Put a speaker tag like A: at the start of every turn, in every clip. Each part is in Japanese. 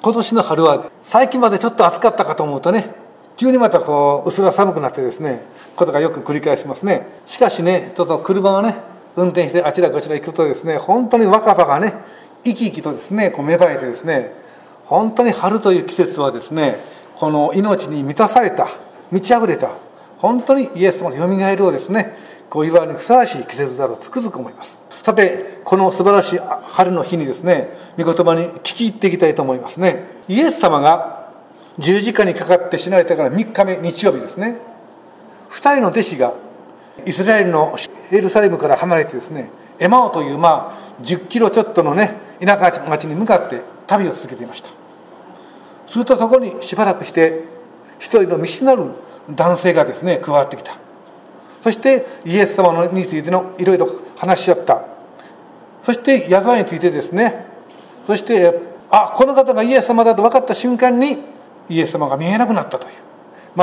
A: 今年の春は最近までちょっと暑かったかと思うとね、急にまたうすら寒くなってですね、ことがよく繰り返しますね。しかしね、ちょっと車をね運転してあちらこちら行くとですね、本当に若葉がね生き生きとですね芽生えてですね、本当に春という季節はですね、この命に満たされた、満ち溢れた、本当にイエス様のよみがえりをですね祝うにふさわしい季節だとつくづく思います。さて、この素晴らしい春の日にですね、御言葉に聞き入っていきたいと思いますね。イエス様が十字架にかかって死なれてから3日目、日曜日ですね、2人の弟子がイスラエルのエルサレムから離れてですね、エマオという10キロちょっとのね田舎町に向かって旅を続けていました。するとそこにしばらくして一人の見知らぬ男性がですね加わってきた。そしてイエス様についてのいろいろ話し合った。そして矢沢についてですね、そしてこの方がイエス様だと分かった瞬間にイエス様が見えなくなったという、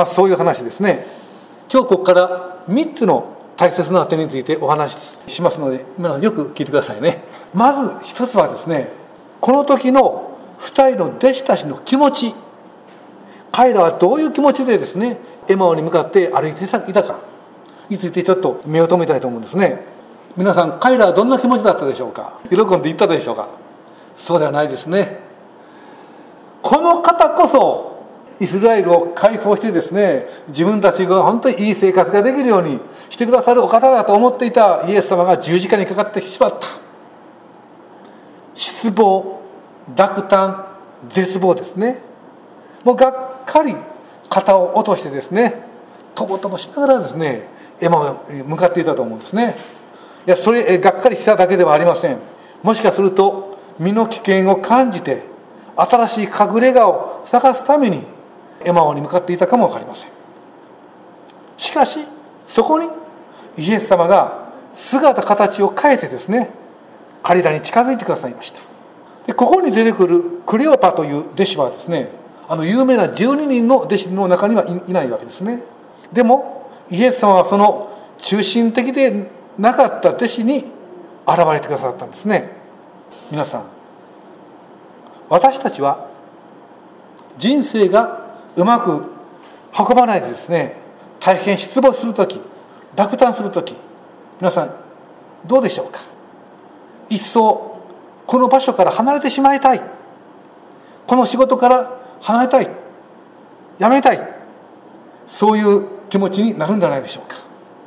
A: そういう話ですね。今日ここから3つの大切な点についてお話ししますので、今のよく聞いてくださいね。まず一つはですね、この時の2人の弟子たちの気持ち、彼らはどういう気持ちでですねエマオに向かって歩いていたかについてちょっと目を留めたいと思うんですね。皆さん、彼らはどんな気持ちだったでしょうか。喜んでいったでしょうか。そうではないですね。この方こそイスラエルを解放してですね、自分たちが本当にいい生活ができるようにしてくださるお方だと思っていたイエス様が十字架にかかってしまった。失望、落胆、絶望ですね。もうがっかり肩を落としてですね、とぼとぼしながらですねエマオに向かっていたと思うんですね。いや、それがっかりしただけではありません。もしかすると身の危険を感じて新しい隠れ家を探すためにエマオに向かっていたかも分かりません。しかしそこにイエス様が姿形を変えてですね、彼らに近づいてくださいました。で、ここに出てくるクレオパという弟子はですね、有名な12人の弟子の中にはいないわけですね。でもイエス様はその中心的でなかった弟子に現れてくださったんですね。皆さん、私たちは人生がうまく運ばないでですね、大変失望するとき、落胆するとき、皆さんどうでしょうか。一層この場所から離れてしまいたい、この仕事から離れたい、やめたい、そういう気持ちになるんじゃないでしょうか。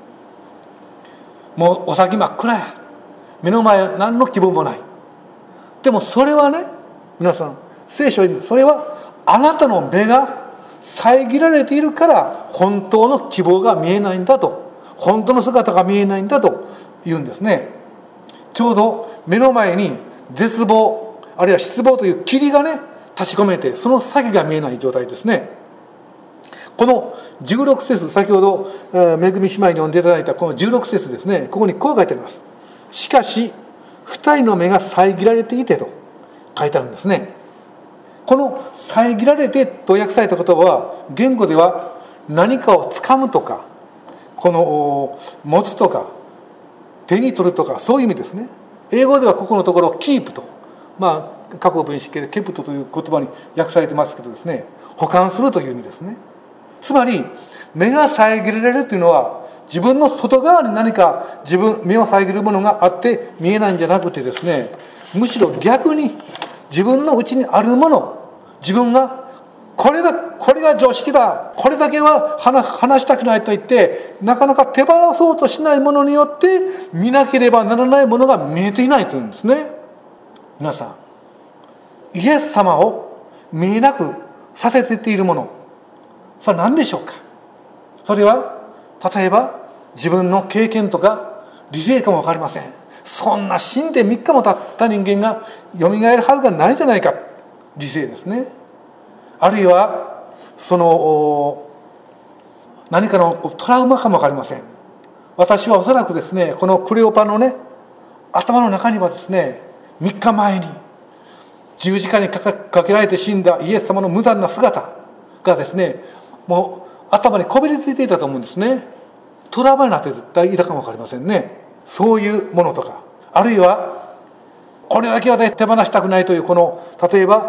A: もうお先真っ暗や、目の前何の希望もない。でもそれはね、皆さん、聖書にそれはあなたの目が遮られているから本当の希望が見えないんだと、本当の姿が見えないんだと言うんですね。ちょうど目の前に絶望、あるいは失望という霧がね立ち込めて、その先が見えない状態ですね。この16節、先ほどめぐみ姉妹に読んでいただいたこの16節ですね、ここにこう書いてあります。しかし2人の目が遮られていてと書いてあるんですね。この遮られてと訳された言葉は、言語では何かを掴むとか、この持つとか手に取るとか、そういう意味ですね。英語ではここのところキープと、過去分詞形でケプトという言葉に訳されてますけどですね、保管するという意味ですね。つまり目が遮られるというのは、自分の外側に何か目を遮るものがあって見えないんじゃなくてですね、むしろ逆に自分の内にあるもの、自分がこれが常識だ、これだけは話したくないと言ってなかなか手放そうとしないものによって見なければならないものが見えていないというんですね。皆さん、イエス様を見えなくさせているもの、それは何でしょうか。それは例えば自分の経験とか理性かも分かりません。そんな死んで3日も経った人間がよみがえるはずがないじゃないか、理性ですね。あるいはその何かのトラウマかも分かりません。私はおそらくですね、このクレオパのね頭の中にはですね、3日前に十字架にかけられて死んだイエス様の無残な姿がですね、もう頭にこびりついていたと思うんですね。トラウマになって絶対いたかも分かりませんね。そういうものとか、あるいはこれだけは手放したくないという、この例えば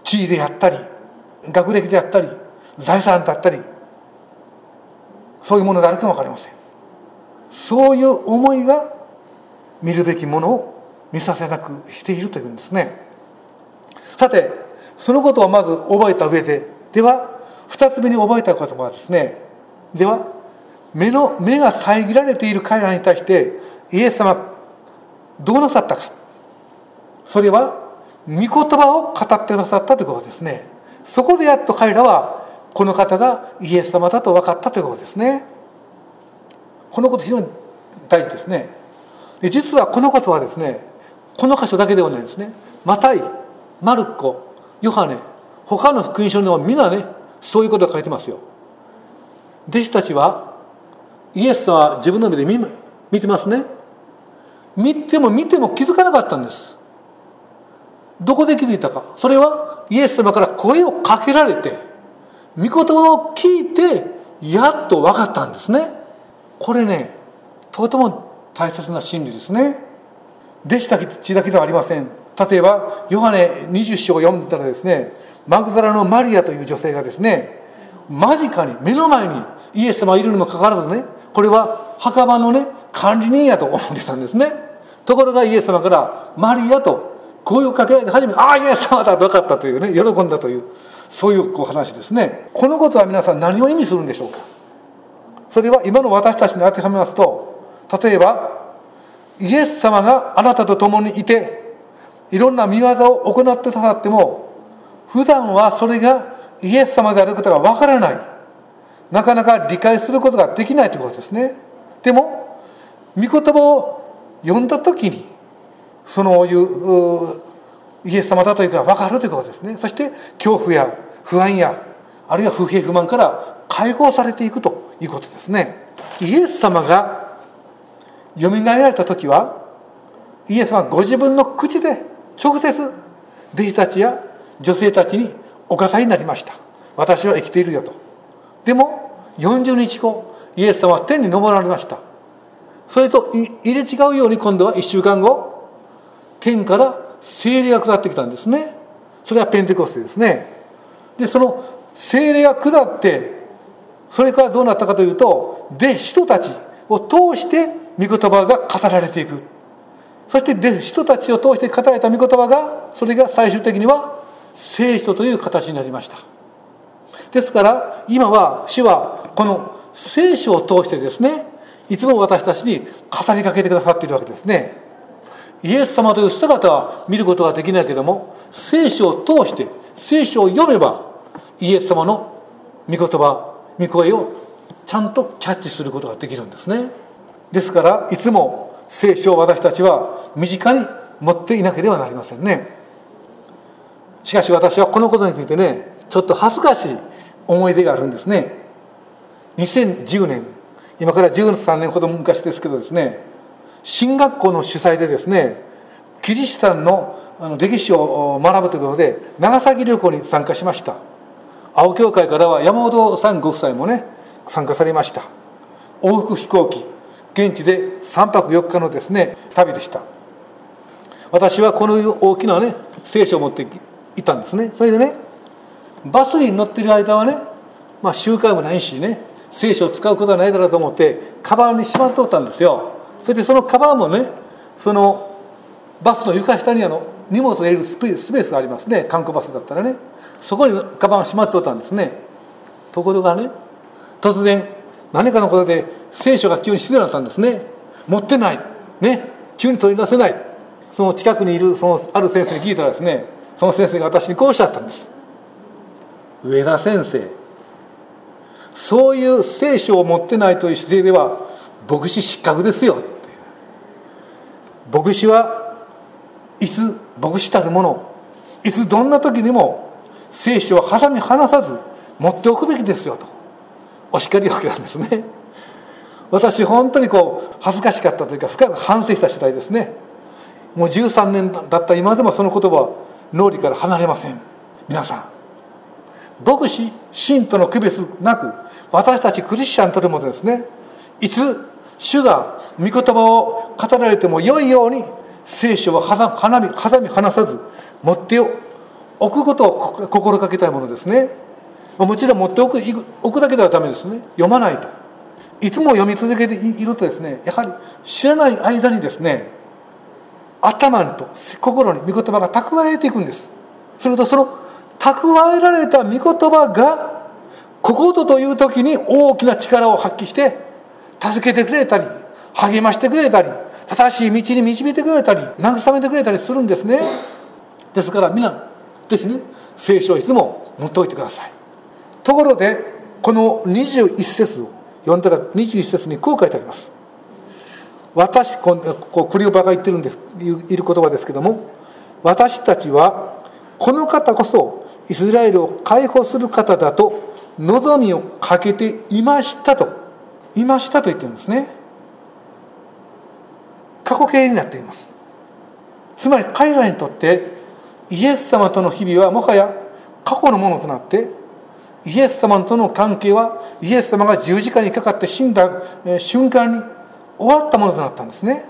A: 地位であったり学歴であったり財産だったり、そういうものであるかも分かりません。そういう思いが見るべきものを見させなくしているというんですね。さて、そのことをまず覚えた上で、では2つ目に覚えたことはですね、では目が遮られている彼らに対してイエス様どうなさったか。それは御言葉を語ってくださったということですね。そこでやっと彼らはこの方がイエス様だと分かったということですね。このこと非常に大事ですね。で、実はこのことはですね、この箇所だけではないんですね。マタイ、マルコ、ヨハネ、他の福音書にもみんなね、そういうことが書いてますよ。弟子たちはイエス様は自分の目で見てますね。見ても気づかなかったんです。どこで気づいたか。それはイエス様から声をかけられて、御言葉を聞いてやっと分かったんですね。これね、とても大切な真理ですね。弟子たちだけではありません。例えばヨハネ20章を読んだらですね、マグダラのマリアという女性がですね、間近に目の前にイエス様がいるにもかかわらずね、これは墓場のね管理人やと思ってたんですね。ところがイエス様からマリアと声をかけられて初めて、ああイエス様だと分かったというね、喜んだという、そういう話ですね。このことは皆さん何を意味するんでしょうか。それは今の私たちに当てはめますと、例えばイエス様があなたと共にいていろんな見業を行ってくださっても、普段はそれがイエス様であることがわからない、なかなか理解することができないということですね。でも御言葉を読んだ時にそういうイエス様だということが分かるということですね。そして恐怖や不安やあるいは不平不満から解放されていくということですね。イエス様がよみがえられた時は、イエス様はご自分の口で直接弟子たちや女性たちにお語りになりました。私は生きているよと。でも40日後イエス様は天に昇られました。それと入れ違うように、今度は1週間後天から聖霊が下ってきたんですね。それはペンテコステですね。でその聖霊が下って、それからどうなったかというと、人たちを通して御言葉が語られていく。そして人たちを通して語られた御言葉が、それが最終的には聖書という形になりました。ですから今は主はこの聖書を通してですね、いつも私たちに語りかけてくださっているわけですね。イエス様という姿は見ることができないけれども、聖書を通して聖書を読めばイエス様の御言葉、御声をちゃんとキャッチすることができるんですね。ですからいつも聖書を私たちは身近に持っていなければなりませんね。しかし私はこのことについてね、ちょっと恥ずかしい思い出があるんですね。2010年、今から13年ほど昔ですけどですね、神学校の主催でですね、キリシタンの歴史を学ぶということで長崎旅行に参加しました。青教会からは山本さんご夫妻もね参加されました。往復飛行機、現地で3泊4日のですね旅でした。私はこの大きなね聖書を持っていたんですね。それでね、バスに乗っている間はね、集会もないしね、聖書を使うことはないだろうと思ってカバンにしまっておったんですよ。それでそのカバンもね、そのバスの床下に荷物を入れるスペースがありますね。観光バスだったらね、そこにカバンをしまっておったんですね。ところがね、突然何かのことで聖書が急に必要になったんですね。持ってないね、急に取り出せない。その近くにいるある先生に聞いたらですね、その先生が私にこうおっしゃったんです。上田先生、そういう聖書を持ってないという姿勢では牧師失格ですよって。牧師はいつ牧師たるもの、いつどんな時にも聖書を挟み離さず持っておくべきですよとお叱りわけなんですね。私本当に恥ずかしかったというか、深く反省した次第ですね。もう13年だった今でもその言葉は脳裏から離れません。皆さん、牧師信徒の区別なく、私たちクリスチャンとでもですね、いつ主が御言葉を語られても良いように聖書を挟み離さず持ってお置くことを心がけたいものですね。もちろん持って置くだけではダメですね。読まないと。いつも読み続けているとですね、やはり知らない間にですね、頭と心に御言葉が蓄えられていくんです。するとその蓄えられた御言葉がこことという時に大きな力を発揮して助けてくれたり励ましてくれたり正しい道に導いてくれたり慰めてくれたりするんですね。ですから皆ぜひね、聖書をいつも持っておいてください。ところでこの21節を読んだら21節にこう書いてあります。私、こうクリオパが言ってるんです、いる言葉ですけども、私たちはこの方こそイスラエルを解放する方だと望みをかけていましたと言ってるんですね。過去形になっています。つまり彼らにとってイエス様との日々はもはや過去のものとなって、イエス様との関係はイエス様が十字架にかかって死んだ瞬間に終わったものとなったんですね。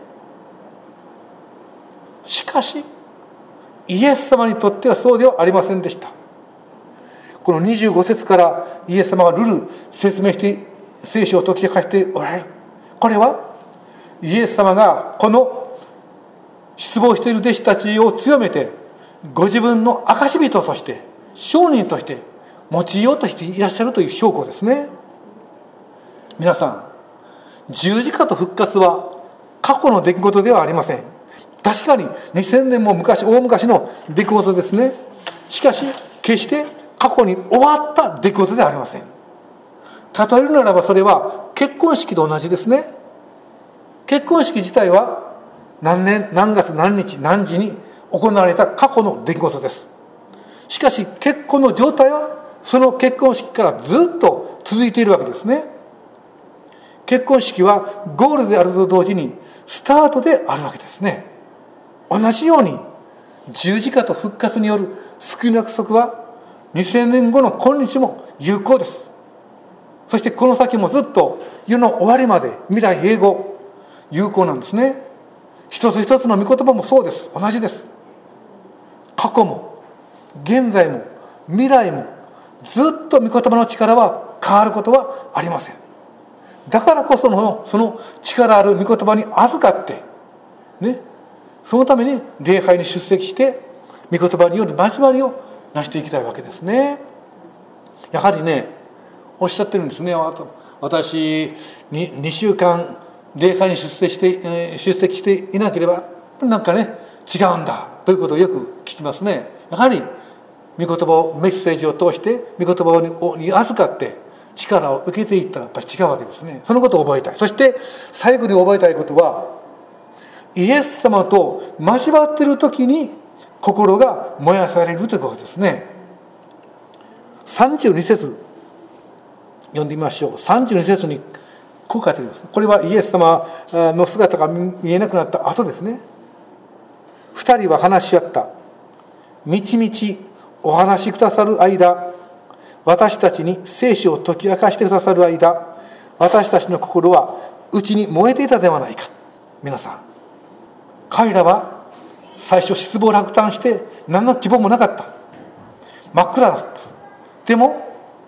A: しかしイエス様にとってはそうではありませんでした。この25節からイエス様がルル説明して聖書を解き明かしておられる。これはイエス様がこの失望している弟子たちを強めてご自分の証人として証人として用いようとしていらっしゃるという証拠ですね。皆さん、十字架と復活は過去の出来事ではありません。確かに2000年も大昔の出来事ですね。しかし決して過去に終わった出来事ではありません。例えるならばそれは結婚式と同じですね。結婚式自体は何年何月何日何時に行われた過去の出来事です。しかし結婚の状態はその結婚式からずっと続いているわけですね。結婚式はゴールであると同時にスタートであるわけですね。同じように十字架と復活による救いの約束は2000年後の今日も有効です。そしてこの先もずっと世の終わりまで未来永劫有効なんですね。一つ一つの御言葉もそうです。同じです。過去も現在も未来もずっと御言葉の力は変わることはありません。だからこそその力ある御言葉に預かってね、そのために礼拝に出席して御言葉による交わりを成していきたいわけですね。やはりね、おっしゃってるんですね。私2週間礼拝に出席していなければなんかね違うんだということをよく聞きますね。やはり御言葉をメッセージを通して御言葉に預かって力を受けていったらやっぱり違うわけですね。そのことを覚えたい。そして最後に覚えたいことは、イエス様と交わっている時に心が燃やされるということですね。32節読んでみましょう。32節にこう書いてあります。これはイエス様の姿が見えなくなった後ですね。二人は話し合った。みちみちお話しくださる間、私たちに聖書を解き明かしてくださる間、私たちの心は内に燃えていたではないか。皆さん、彼らは最初失望落胆して何の希望もなかった。真っ暗だった。でも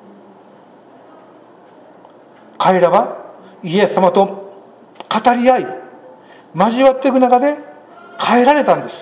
A: 彼らはイエス様と語り合い交わっていく中で変えられたんです。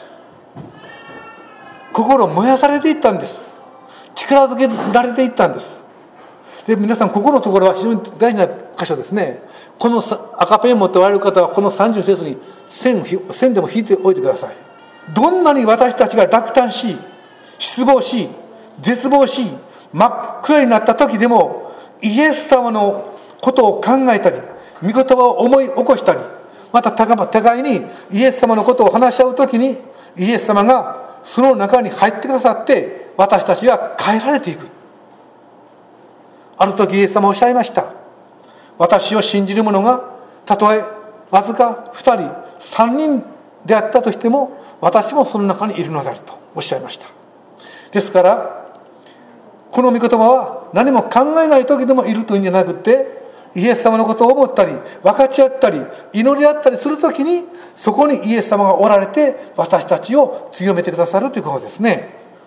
A: 心を燃やされていったんです。力づけられていったんです。で、皆さんここのところは非常に大事な箇所ですね。この赤ペンを持っておられる方はこの30節に線でも引いておいてください。どんなに私たちが落胆し失望し絶望し真っ暗になった時でもイエス様のことを考えたり御言葉を思い起こしたり、また互いにイエス様のことを話し合う時にイエス様がその中に入ってくださって私たちは変えられていく。ある時イエス様はおっしゃいました。私を信じる者がたとえわずか2人3人であったとしても私もその中にいるのであるとおっしゃいました。ですからこの御言葉は何も考えない時でもいるというんじゃなくて、イエス様のことを思ったり分かち合ったり祈り合ったりするときにそこにイエス様がおられて私たちを強めてくださるということですね。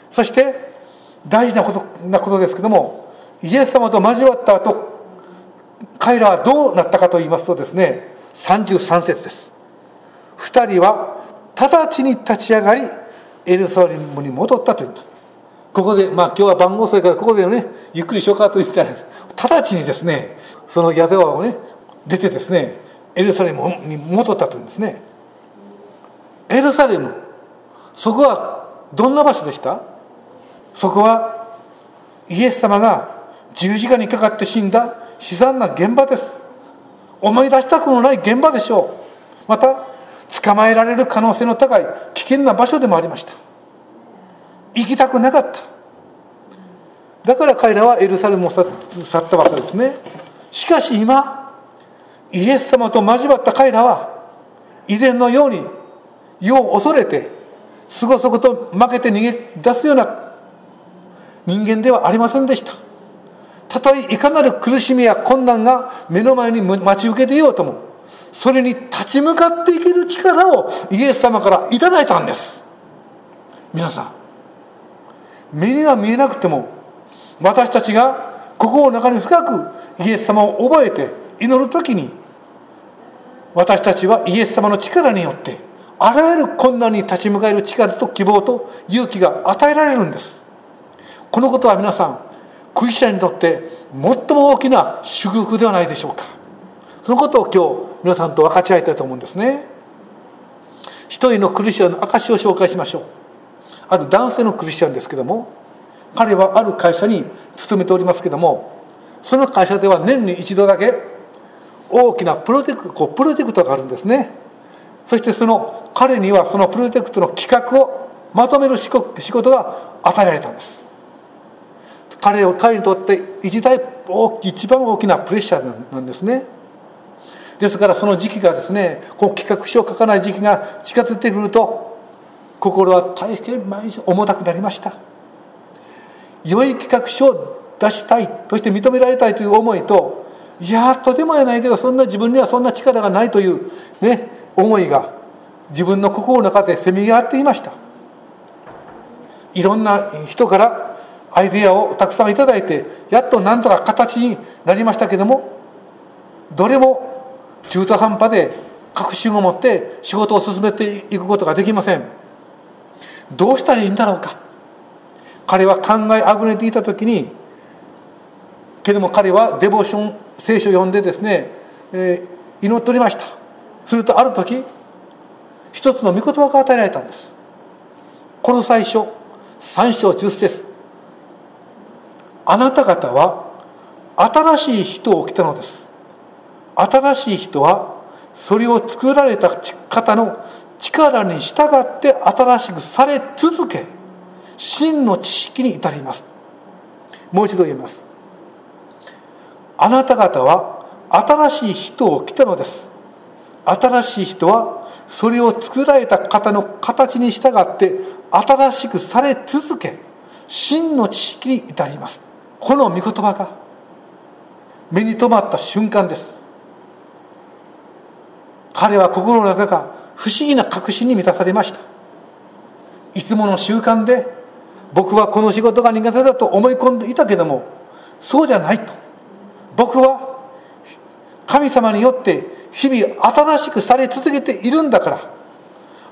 A: そして大事なことですけども、イエス様と交わった後、彼らはどうなったかと言いますとですね、33節です。二人は直ちに立ち上がりエルサレムに戻ったというんです。ここで今日は晩ご遅いからここでねゆっくりしようかと言ったら、直ちにですねその宿屋をね出てですねエルサレムに戻ったというんですね。エルサレム、そこはどんな場所でした？そこはイエス様が十字架にかかって死んだ悲惨な現場です。思い出したくもない現場でしょう。また捕まえられる可能性の高い危険な場所でもありました。行きたくなかった。だから彼らはエルサレムを去ったわけですね。しかし今イエス様と交わった彼らは以前のように世を恐れてすごそごと負けて逃げ出すような人間ではありませんでした。たとえいかなる苦しみや困難が目の前に待ち受けていようとも、それに立ち向かっていける力をイエス様からいただいたんです。皆さん、目には見えなくても私たちが心の中に深くイエス様を覚えて祈るときに、私たちはイエス様の力によってあらゆる困難に立ち向かえる力と希望と勇気が与えられるんです。このことは皆さん、クリスチャンにとって最も大きな祝福ではないでしょうか。そのことを今日皆さんと分かち合いたいと思うんですね。一人のクリスチャンの証を紹介しましょう。ある男性のクリスチャンですけども、彼はある会社に勤めておりますけども、その会社では年に一度だけ大きなプロジェクトがあるんですね。そして彼にはそのプロジェクトの企画をまとめる仕事が与えられたんです。彼にとって一番大きなプレッシャーなんですね。ですからその時期がですね、企画書を書かない時期が近づいてくると、心は大変重たくなりました。良い企画書を出したい、そして認められたいという思いと、いやとてもやないけど自分にはそんな力がないというね思いが自分の心の中でせめぎ合っていました。いろんな人からアイデアをたくさんいただいて、やっとなんとか形になりましたけども、どれも中途半端で確信を持って仕事を進めていくことができません。どうしたらいいんだろうか。彼は考えあぐねていた時に、けども彼はデボーション聖書を読んでですね、祈っておりました。するとある時一つの御言葉が与えられたんです。この最初3章10節、あなた方は新しい人を着たのです。新しい人はそれを作られた方の力に従って新しくされ続け、真の知識に至ります。もう一度言います。あなた方は新しい人を着たのです。新しい人はそれを作られた方の形に従って新しくされ続け、真の知識に至ります。この御言葉が目に留まった瞬間です。彼は心の中が不思議な確信に満たされました。いつもの習慣で僕はこの仕事が苦手だと思い込んでいたけども、そうじゃないと。僕は神様によって日々新しくされ続けているんだから、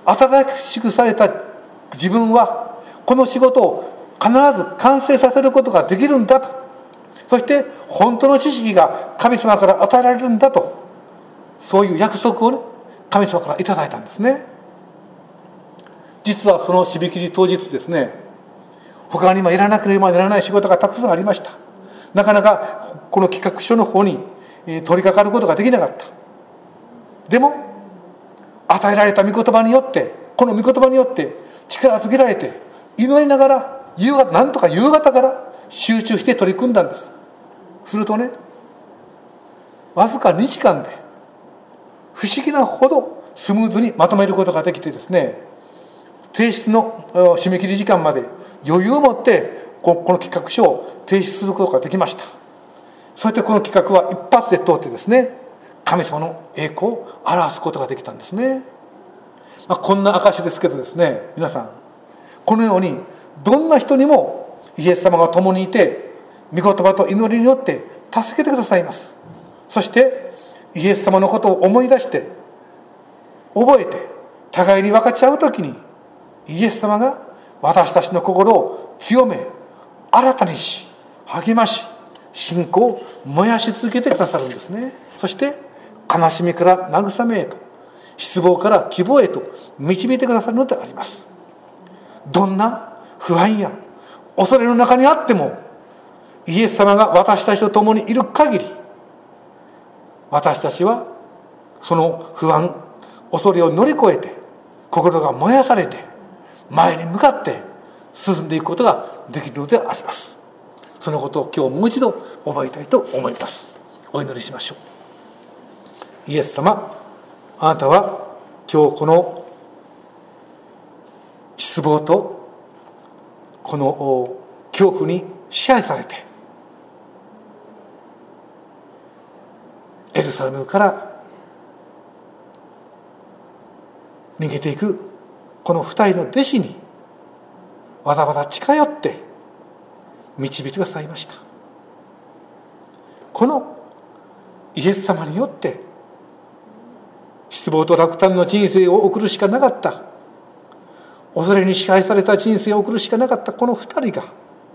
A: 新しくされた自分はこの仕事を必ず完成させることができるんだと。そして本当の知識が神様から与えられるんだと、そういう約束をね、神様からいただいたんですね。実はその締め切り当日ですね、他にもやらなければならない仕事がたくさんありました。なかなかこの企画書の方に取り掛かることができなかった。でも与えられた御言葉によって、この御言葉によって力づけられて、祈りながらなんとか夕方から集中して取り組んだんです。するとね、わずか2時間で不思議なほどスムーズにまとめることができてですね、提出の締め切り時間まで余裕を持ってこの企画書を提出することができました。そしてこの企画は一発で通ってですね、神様の栄光を表すことができたんですね。こんな証ですけどですね、皆さん、このようにどんな人にもイエス様が共にいて、御言葉と祈りによって助けてくださいます。そしてイエス様のことを思い出して覚えて互いに分かち合うときに、イエス様が私たちの心を強め新たにし励まし信仰を燃やし続けてくださるんですね。そして悲しみから慰めへと、失望から希望へと導いてくださるのであります。どんな不安や恐れの中にあっても、イエス様が私たちと共にいる限り、私たちはその不安恐れを乗り越えて心が燃やされて前に向かって進んでいくことができるのであります。そのことを今日もう一度覚えたいと思います。お祈りしましょう。イエス様、あなたは今日この失望とこの恐怖に支配されて、エルサレムから逃げていくこの二人の弟子にわざわざ近寄って導いてくださいました。このイエス様によって失望と落胆の人生を送るしかなかった、恐れに支配された人生を送るしかなかったこの二人が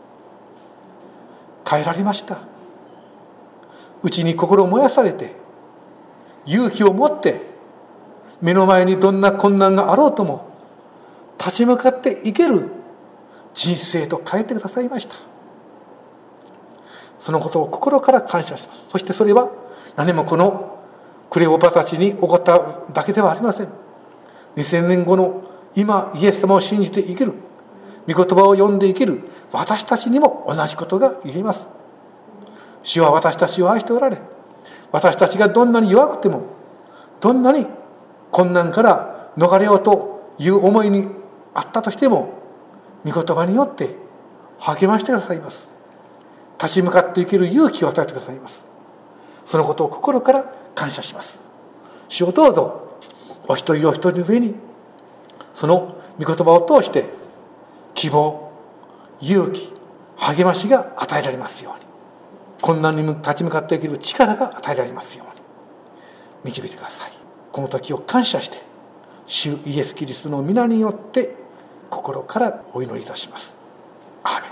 A: 変えられました。内に心を燃やされて勇気を持って目の前にどんな困難があろうとも立ち向かっていける人生と変えてくださいました。そのことを心から感謝します。そしてそれは何もこのクレオパたちに起こっただけではありません。2000年後の今イエス様を信じて生きる、御言葉を読んで生きる私たちにも同じことが言えます。主は私たちを愛しておられ、私たちがどんなに弱くてもどんなに困難から逃れようという思いにあったとしても、御言葉によって励ましてくださいます。立ち向かっていける勇気を与えてくださいます。そのことを心から感謝します。主をどうぞお一人お一人の上にその御言葉を通して希望、勇気、励ましが与えられますように、困難に立ち向かっていける力が与えられますように導いてください。この時を感謝して主イエス・キリストの皆によって心からお祈りいたします。アーメン。